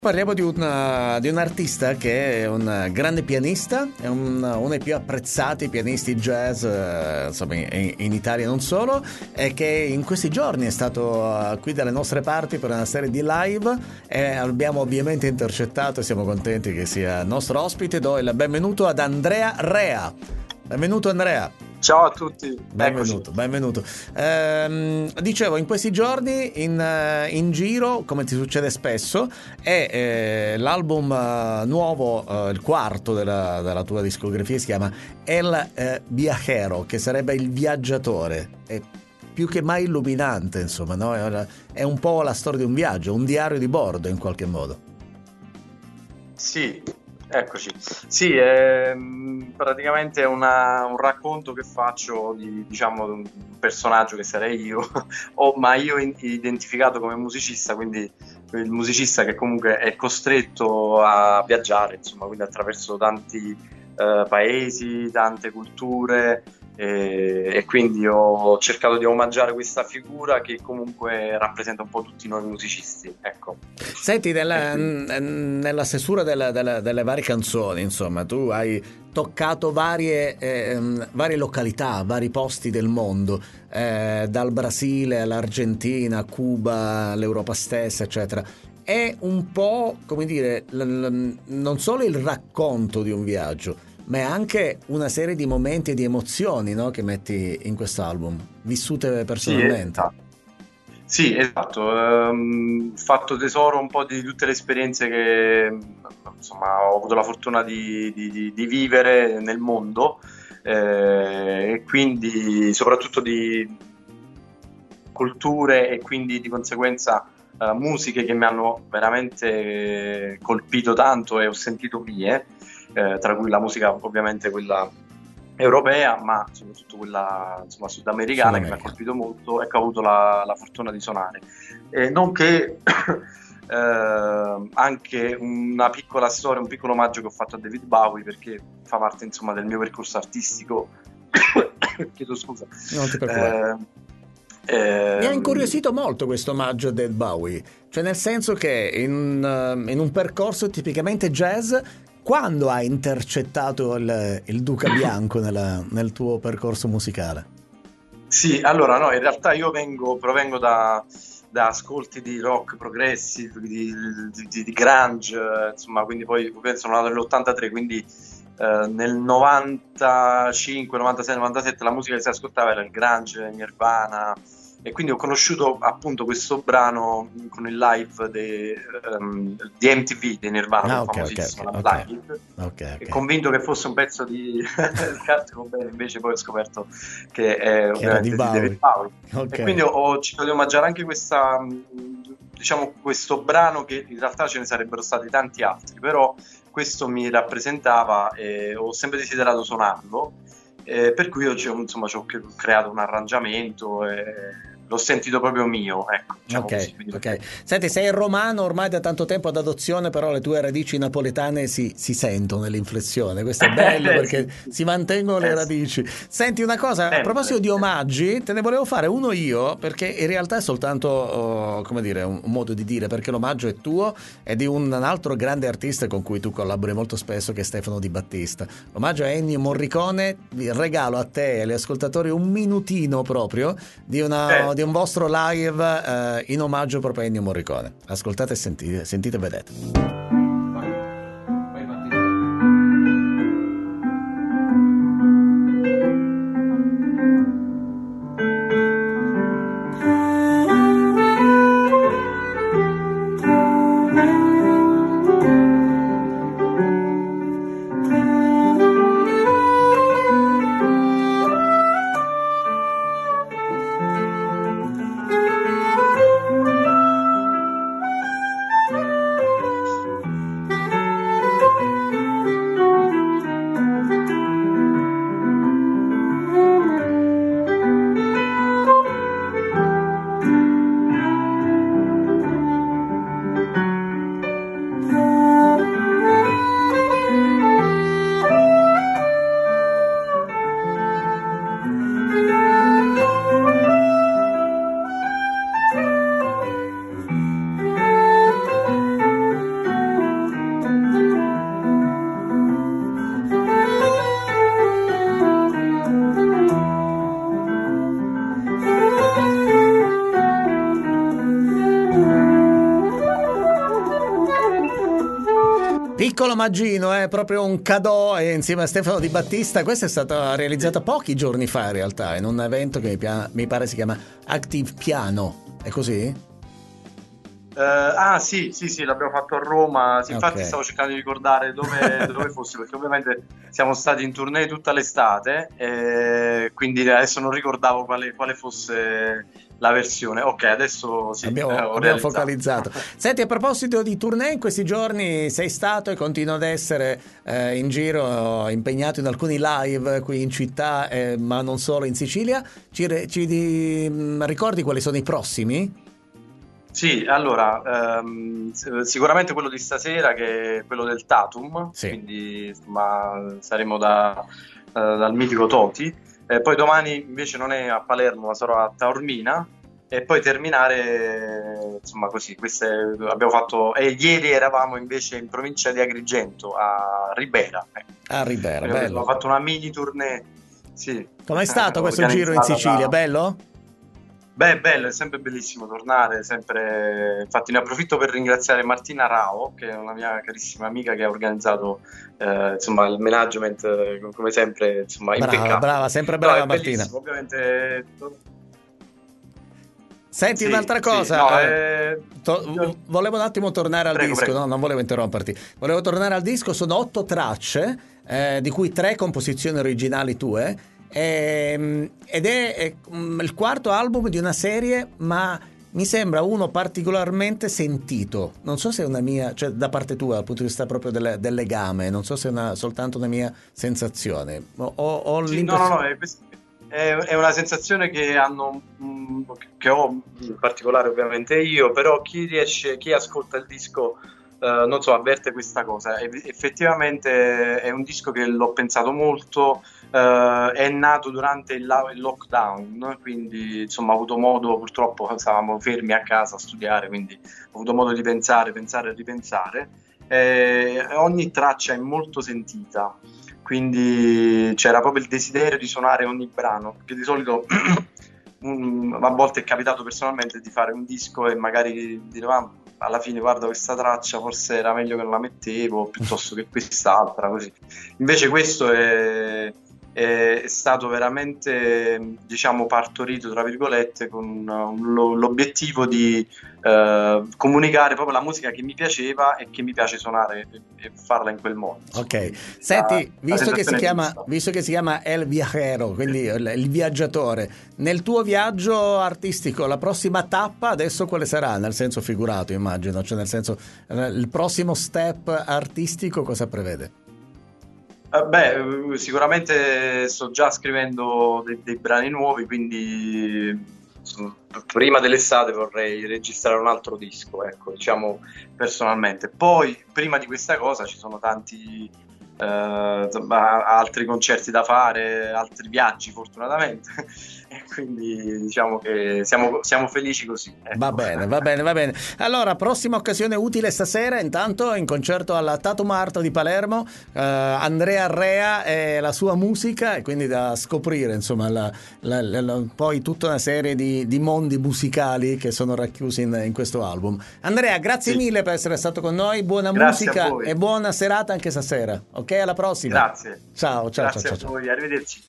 Parliamo di un artista che è un grande pianista, è uno dei più apprezzati pianisti jazz, insomma, in Italia non solo, e che in questi giorni è stato qui dalle nostre parti per una serie di live e abbiamo ovviamente intercettato e siamo contenti che sia nostro ospite. Do il benvenuto ad Andrea Rea. Benvenuto Andrea. Ciao a tutti, Benvenuto, eccoci. benvenuto. Dicevo, in questi giorni in giro, come ti succede spesso, è l'album nuovo, il quarto della tua discografia, si chiama El Viajero, che sarebbe il viaggiatore. È più che mai illuminante, insomma, no? È un po' la storia di un viaggio, un diario di bordo in qualche modo. Sì, eccoci. Sì, è praticamente un racconto che faccio di, diciamo, un personaggio che sarei io, ma io identificato come musicista, quindi il musicista che comunque è costretto a viaggiare, insomma, quindi attraverso tanti paesi, tante culture. E quindi ho cercato di omaggiare questa figura che comunque rappresenta un po' tutti noi musicisti, ecco. Senti, E quindi, nella stesura delle varie canzoni, insomma, tu hai toccato varie località, vari posti del mondo, dal Brasile all'Argentina, a Cuba, l'Europa stessa, eccetera. È un po', come dire, non solo il racconto di un viaggio, ma è anche una serie di momenti e di emozioni, no, che metti in quest'album, vissute sì, personalmente. esatto. Sì, esatto. Fatto tesoro un po' di tutte le esperienze che insomma ho avuto la fortuna di vivere nel mondo, e quindi soprattutto di culture e quindi di conseguenza musiche che mi hanno veramente colpito tanto e ho sentito mie, tra cui la musica ovviamente quella europea, ma soprattutto quella insomma sudamericana che mi ha Sudamericano. colpito molto e che ho avuto la fortuna di suonare. Nonché anche una piccola storia, un piccolo omaggio che ho fatto a David Bowie perché fa parte insomma del mio percorso artistico. Chiedo scusa. Non ti preoccupare. Eh, Mi ha ehm, incuriosito molto questo omaggio a Dead Bowie, cioè nel senso che in un percorso tipicamente jazz, quando hai intercettato il Duca Bianco nel tuo percorso musicale? Sì, allora no, in realtà io provengo da ascolti di rock progressive, di grunge, insomma, quindi poi sono nato nell'83, quindi nel 95, 96, 97 la musica che si ascoltava era il grunge, Nirvana, e quindi ho conosciuto appunto questo brano con il live di MTV di Nirvana, Ah, quello ok, ok, ok, famosissimo, ok, l'Unplugged, ok, e ok. convinto che fosse un pezzo di Kurt Cobain, invece poi ho scoperto che è Che era di ovviamente di David Bowie. Bowie. E quindi Ok. ho cercato di omaggiare anche diciamo, questo brano che in realtà ce ne sarebbero stati tanti altri, però questo mi rappresentava e ho sempre desiderato suonarlo, per cui io insomma, ci ho creato un arrangiamento e l'ho sentito proprio mio, ecco, diciamo Ok, così. Quindi ok. Senti, sei romano ormai da tanto tempo ad adozione, però le tue radici napoletane si sentono nell'inflessione. Questo è bello perché sì, sì. si mantengono le Sì, radici. Senti una cosa, a proposito sempre, di sempre. omaggi, te ne volevo fare uno io, perché in realtà è soltanto, come dire, un modo di dire, perché l'omaggio è tuo e di un altro grande artista con cui tu collabori molto spesso, che è Stefano Di Battista. L'omaggio è Ennio Sì. Morricone, vi regalo a te e agli ascoltatori un minutino proprio di un Certo. vostro live in omaggio proprio a Ennio Morricone. Ascoltate e sentite, sentite e vedete. Vai, vai Battista. Piccolo maggino, è proprio un cadeau insieme a Stefano Di Battista. Questa è stata realizzata pochi giorni fa in realtà, in un evento che mi pare si chiama Active Piano, è così? Sì, l'abbiamo fatto a Roma. Sì, infatti Ok. stavo cercando di ricordare dove fosse, perché ovviamente siamo stati in tournée tutta l'estate, quindi adesso non ricordavo quale fosse la versione. Ok, adesso sì, ho Abbiamo realizzato. focalizzato. Senti, a proposito di tournée, in questi giorni sei stato e continua ad essere in giro, impegnato in alcuni live qui in città, ma non solo in Sicilia. Ricordi quali sono i prossimi? Sì, allora, sicuramente quello di stasera, che è quello del Tatum, Sì. quindi insomma saremo dal mitico Toti. Poi domani invece non è a Palermo, ma sarò a Taormina. E poi terminare, insomma così, abbiamo fatto, e ieri eravamo invece in provincia di Agrigento, a Ribera. A Ribera, Quindi abbiamo bello. fatto una mini tournée, sì, Com'è stato questo giro in organizzata Sicilia? da... Bello? Beh, è bello, è sempre bellissimo tornare, sempre... Infatti ne approfitto per ringraziare Martina Rao, che è una mia carissima amica che ha organizzato insomma, il management, come sempre, insomma, Brava, impeccabile. brava, sempre No, brava è Martina. bellissimo, ovviamente... Senti Sì, un'altra sì, no, cosa, io- volevo un attimo tornare al prego, disco, prego. no, non volevo interromperti, volevo tornare al disco, sono 8 tracce, di cui 3 composizioni originali tue, ed è il quarto album di una serie, ma mi sembra uno particolarmente sentito, non so se è una mia, cioè da parte tua dal punto di vista proprio del legame, non so se è soltanto una mia sensazione, ho Sì, no, l'impressione... è una sensazione che che ho in particolare ovviamente io, però chi ascolta il disco, non so, avverte questa cosa. Effettivamente è un disco che l'ho pensato molto, è nato durante il lockdown, quindi insomma ho avuto modo, purtroppo stavamo fermi a casa a studiare, quindi ho avuto modo di pensare e ripensare. Ogni traccia è molto sentita, quindi c'era proprio il desiderio di suonare ogni brano, perché di solito a volte è capitato personalmente di fare un disco e magari dire alla fine guarda questa traccia forse era meglio che non la mettevo piuttosto che quest'altra, così. Invece questo è stato veramente, diciamo, partorito, tra virgolette, con l'obiettivo di comunicare proprio la musica che mi piaceva e che mi piace suonare e farla in quel modo. Ok, La, senti, la sensazione è giusta. visto che si chiama El Viajero, quindi il viaggiatore, nel tuo viaggio artistico, la prossima tappa adesso quale sarà? Nel senso figurato, immagino, cioè nel senso, il prossimo step artistico cosa prevede? Sicuramente sto già scrivendo dei brani nuovi, quindi prima dell'estate vorrei registrare un altro disco, ecco, diciamo personalmente. Poi, prima di questa cosa, ci sono tanti insomma, altri concerti da fare, altri viaggi fortunatamente, e quindi diciamo che siamo felici così. Va Ecco. bene, va bene, va bene. Allora, prossima occasione utile stasera, intanto in concerto alla Tatum Art di Palermo, Andrea Rea e la sua musica, e quindi da scoprire, insomma, poi tutta una serie di mondi musicali che sono racchiusi in questo album. Andrea, grazie Sì, mille per essere stato con noi, buona grazie a musica voi, e buona serata anche stasera. Ok, alla prossima. grazie, Ciao, ciao, ciao, grazie ciao, a ciao. voi, arrivederci.